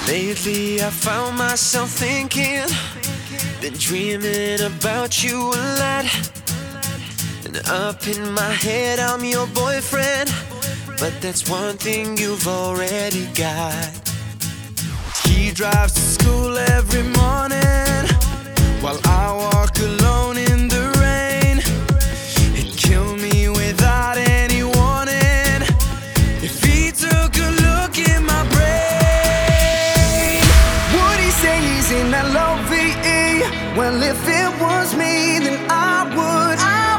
Lately I found myself thinking, been dreaming about you a lot. And up in my head I'm your boyfriend, but that's one thing you've already got. He drives to school every morning while I walk alone in the rain. He'd kill me without any warning if he took a look in my brain. Would he say he's in that love-VE? Well, if it was me, then I would.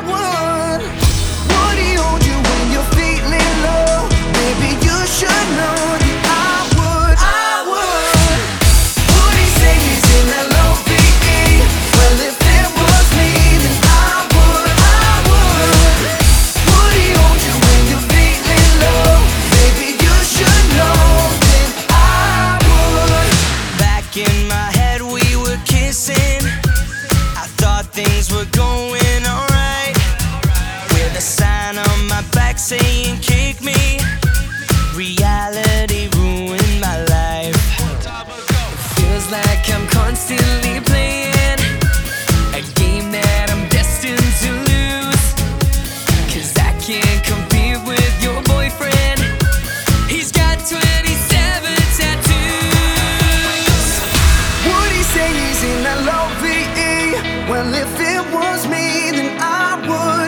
Would he hold you when you're feeling low? Maybe you should know that I would. Would he say he's in that love-VE? Well, if it was me, then I would. Would he hold you when you're feeling low? Maybe you should know that I would. Back in my head we were kissing, I thought things were going alright, with a sign on my back saying kick me. Reality ruined my life. It feels like I'm constantly playing a game that I'm destined to lose, 'cause I can't compete with your boyfriend. He's got 27 tattoos. Would he say he's in that love-VE? Well, if it was me, then I would.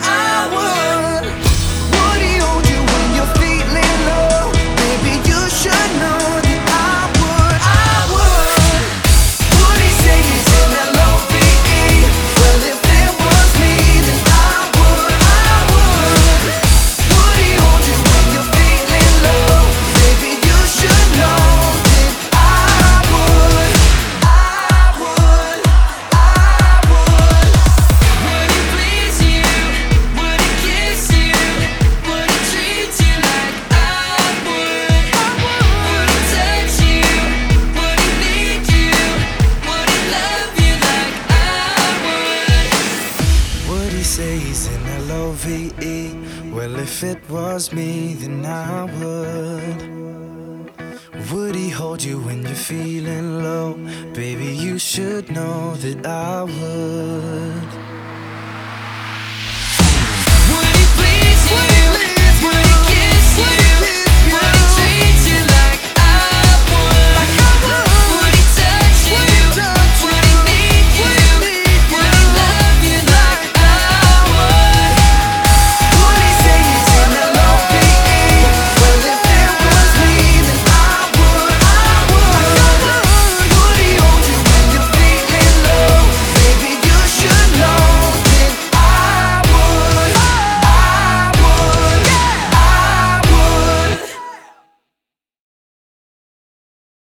Would he hold you when you're feeling low? Maybe you should know that I would. Would he say he's in that love-VE? Well, if it was me, then I would. Would he hold you when you're feeling low? Maybe you should know that I would. Would he please you? Would he kiss you? Would he treat you like I would? Would he touch you? Would he need you? Would he love you like I would? Would he say he's in that love-VE? Well, if it was me, then I would. Would he hold you when you're feeling low? Baby, you should know that I would.